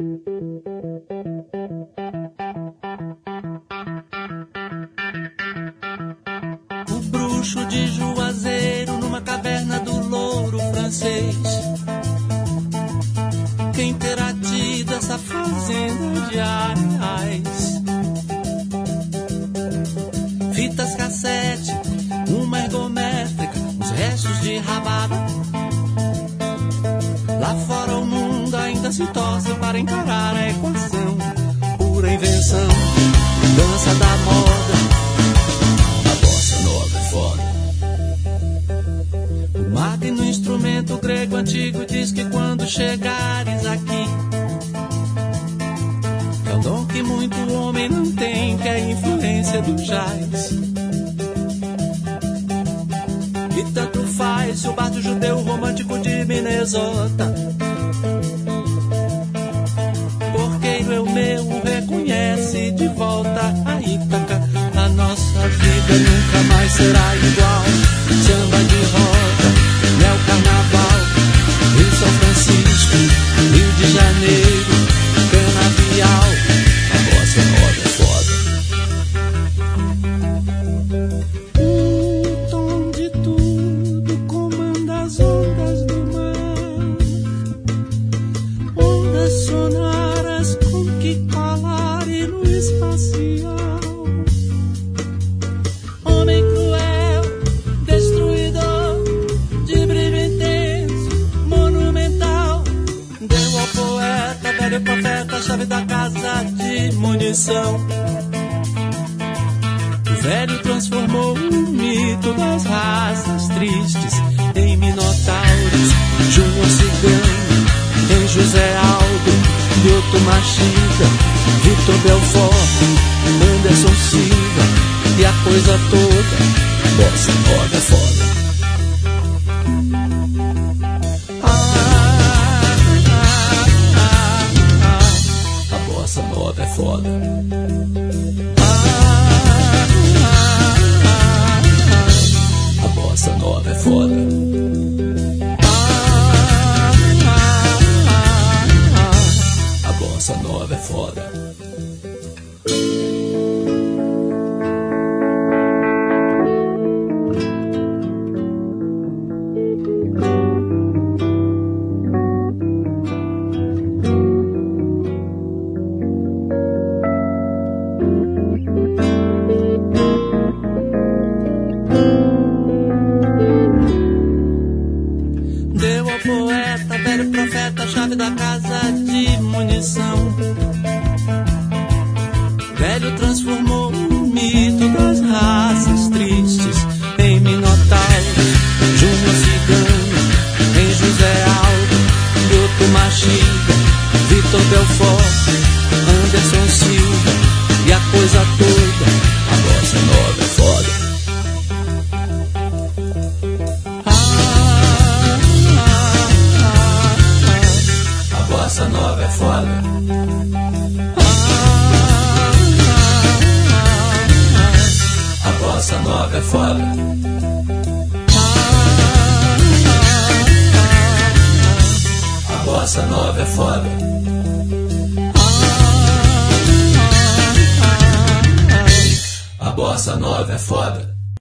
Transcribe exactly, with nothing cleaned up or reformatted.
O bruxo de Juazeiro numa caverna do louro francês. Quem terá tido essa fazenda de areais? Fitas cassete, uma ergométrica, os restos de rabada. Lá fora o mundo ainda se torce para encarar a equação. Pura invenção, dança da moda. A bossa nova é foda. O magno instrumento grego antigo diz que quando chegares aqui, é um dom que muito homem não tem, que é a influência do jazz. E tanto faz se o bardo judeu romântico de Minnesota. Porqueiro é o meu, reconhece de volta a Ítaca. A nossa vida nunca mais será igual. Samba de roda, neo carnaval, Rio São Francisco, Rio de Janeiro, canavial. A bossa nova é foda. Um tom de tudo comanda as ondas do mar. Ondas sonoras com que colar e no espacial. Homem cruel, destruidor, de brilho intenso, monumental. Deu ao poeta, velho profeta, a chave da casa de munição. O velho transformou o mito das raças tristes em minotauros. Júnior Cigano, em José Aldo, Lyoto Machida, Vitor Belfort, Anderson Silva e a coisa toda. Bossa nova é foda. Ah, ah, ah, ah. A bossa nova é foda. Ah, ah, ah, ah. A bossa nova é foda. Ah, ah, ah, ah. A bossa nova é foda. Deu ao poeta, velho profeta, a chave da casa de munição. Velho transformou o mito das raças tristes em minotauros. Júnior Cigano, em José Aldo, Lyoto Machida, Vitor Belfort, Anderson Silva e a coisa toda. A bossa nova é foda. A bossa nova é foda. A bossa nova é foda. A bossa nova é foda. A bossa nova é foda.